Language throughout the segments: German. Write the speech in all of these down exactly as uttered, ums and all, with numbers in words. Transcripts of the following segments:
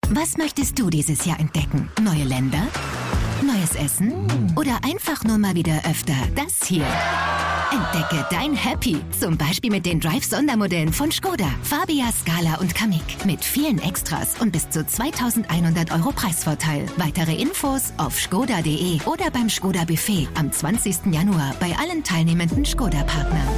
Was möchtest du dieses Jahr entdecken? Neue Länder? Neues Essen? Oder einfach nur mal wieder öfter das hier? Entdecke dein Happy, zum Beispiel mit den Drive-Sondermodellen von Skoda, Fabia, Scala und Kamiq. Mit vielen Extras und bis zu zweitausendeinhundert Euro Preisvorteil. Weitere Infos auf skoda punkt de oder beim Skoda Buffet am zwanzigsten Januar bei allen teilnehmenden Skoda-Partnern.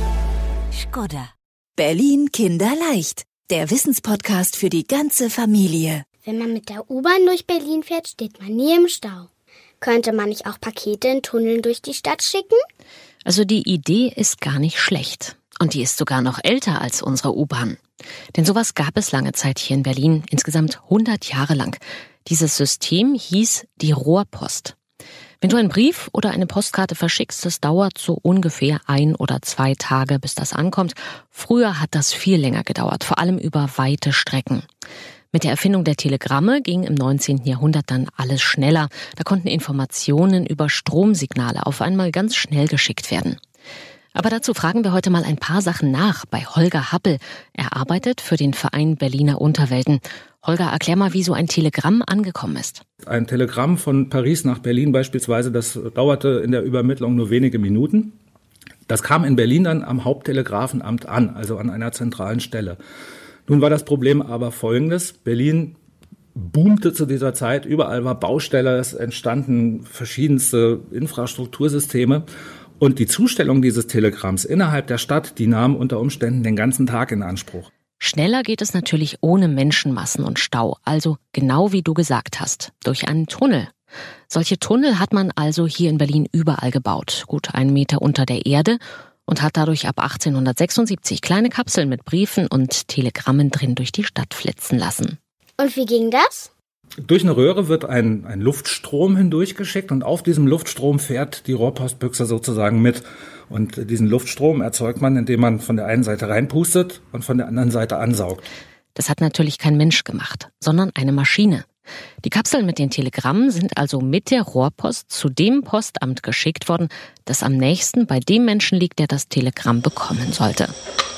Skoda. Berlin Kinderleicht. Der Wissenspodcast für die ganze Familie. Wenn man mit der U-Bahn durch Berlin fährt, steht man nie im Stau. Könnte man nicht auch Pakete in Tunneln durch die Stadt schicken? Also die Idee ist gar nicht schlecht. Und die ist sogar noch älter als unsere U-Bahn. Denn sowas gab es lange Zeit hier in Berlin, insgesamt hundert Jahre lang. Dieses System hieß die Rohrpost. Wenn du einen Brief oder eine Postkarte verschickst, das dauert so ungefähr ein oder zwei Tage, bis das ankommt. Früher hat das viel länger gedauert, vor allem über weite Strecken. Mit der Erfindung der Telegramme ging im neunzehnten Jahrhundert dann alles schneller. Da konnten Informationen über Stromsignale auf einmal ganz schnell geschickt werden. Aber dazu fragen wir heute mal ein paar Sachen nach bei Holger Happel. Er arbeitet für den Verein Berliner Unterwelten. Holger, erklär mal, wie so ein Telegramm angekommen ist. Ein Telegramm von Paris nach Berlin beispielsweise, das dauerte in der Übermittlung nur wenige Minuten. Das kam in Berlin dann am Haupttelegrafenamt an, also an einer zentralen Stelle. Nun war das Problem aber folgendes: Berlin boomte zu dieser Zeit, überall war Baustelle, es entstanden verschiedenste Infrastruktursysteme. Und die Zustellung dieses Telegramms innerhalb der Stadt, die nahm unter Umständen den ganzen Tag in Anspruch. Schneller geht es natürlich ohne Menschenmassen und Stau, also genau wie du gesagt hast, durch einen Tunnel. Solche Tunnel hat man also hier in Berlin überall gebaut, gut einen Meter unter der Erde, und hat dadurch ab achtzehnhundertsechsundsiebzig kleine Kapseln mit Briefen und Telegrammen drin durch die Stadt flitzen lassen. Und wie ging das? Durch eine Röhre wird ein, ein Luftstrom hindurchgeschickt und auf diesem Luftstrom fährt die Rohrpostbüchse sozusagen mit. Und diesen Luftstrom erzeugt man, indem man von der einen Seite reinpustet und von der anderen Seite ansaugt. Das hat natürlich kein Mensch gemacht, sondern eine Maschine. Die Kapseln mit den Telegrammen sind also mit der Rohrpost zu dem Postamt geschickt worden, das am nächsten bei dem Menschen liegt, der das Telegramm bekommen sollte.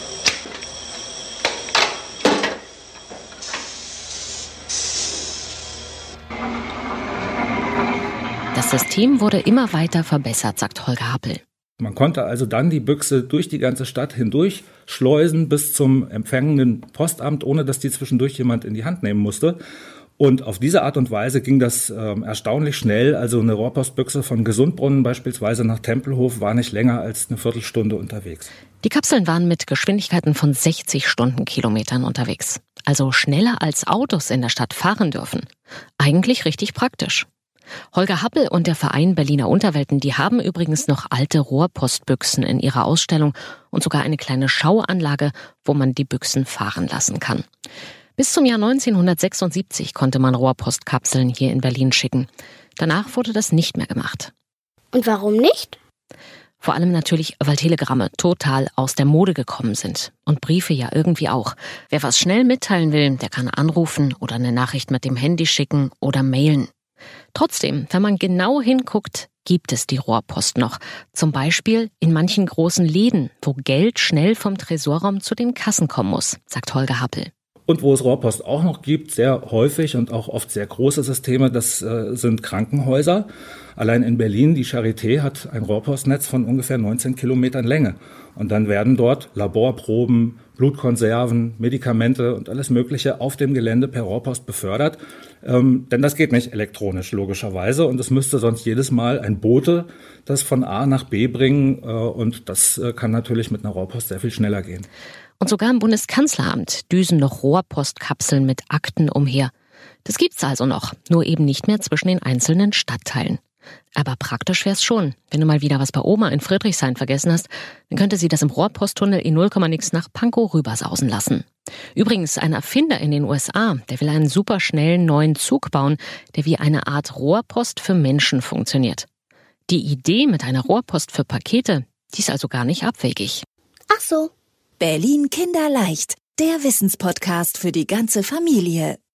Das System wurde immer weiter verbessert, sagt Holger Happel. Man konnte also dann die Büchse durch die ganze Stadt hindurch schleusen bis zum empfängenden Postamt, ohne dass die zwischendurch jemand in die Hand nehmen musste. Und auf diese Art und Weise ging das äh, erstaunlich schnell. Also eine Rohrpostbüchse von Gesundbrunnen beispielsweise nach Tempelhof war nicht länger als eine Viertelstunde unterwegs. Die Kapseln waren mit Geschwindigkeiten von sechzig Stundenkilometern unterwegs. Also schneller als Autos in der Stadt fahren dürfen. Eigentlich richtig praktisch. Holger Happel und der Verein Berliner Unterwelten, die haben übrigens noch alte Rohrpostbüchsen in ihrer Ausstellung und sogar eine kleine Schauanlage, wo man die Büchsen fahren lassen kann. Bis zum Jahr neunzehnhundertsechsundsiebzig konnte man Rohrpostkapseln hier in Berlin schicken. Danach wurde das nicht mehr gemacht. Und warum nicht? Vor allem natürlich, weil Telegramme total aus der Mode gekommen sind. Und Briefe ja irgendwie auch. Wer was schnell mitteilen will, der kann anrufen oder eine Nachricht mit dem Handy schicken oder mailen. Trotzdem, wenn man genau hinguckt, gibt es die Rohrpost noch. Zum Beispiel in manchen großen Läden, wo Geld schnell vom Tresorraum zu den Kassen kommen muss, sagt Holger Happel. Und wo es Rohrpost auch noch gibt, sehr häufig und auch oft sehr große Systeme, das äh, sind Krankenhäuser. Allein in Berlin, die Charité hat ein Rohrpostnetz von ungefähr neunzehn Kilometern Länge. Und dann werden dort Laborproben, Blutkonserven, Medikamente und alles Mögliche auf dem Gelände per Rohrpost befördert. Ähm, denn das geht nicht elektronisch, logischerweise. Und es müsste sonst jedes Mal ein Bote das von A nach B bringen. Äh, und das äh, kann natürlich mit einer Rohrpost sehr viel schneller gehen. Und sogar im Bundeskanzleramt düsen noch Rohrpostkapseln mit Akten umher. Das gibt's also noch, nur eben nicht mehr zwischen den einzelnen Stadtteilen. Aber praktisch wär's schon. Wenn du mal wieder was bei Oma in Friedrichshain vergessen hast, dann könnte sie das im Rohrposttunnel in null Komma nix nach Pankow rübersausen lassen. Übrigens, ein Erfinder in den U S A, der will einen superschnellen neuen Zug bauen, der wie eine Art Rohrpost für Menschen funktioniert. Die Idee mit einer Rohrpost für Pakete, die ist also gar nicht abwegig. Ach so. Berlin Kinderleicht, der Wissenspodcast für die ganze Familie.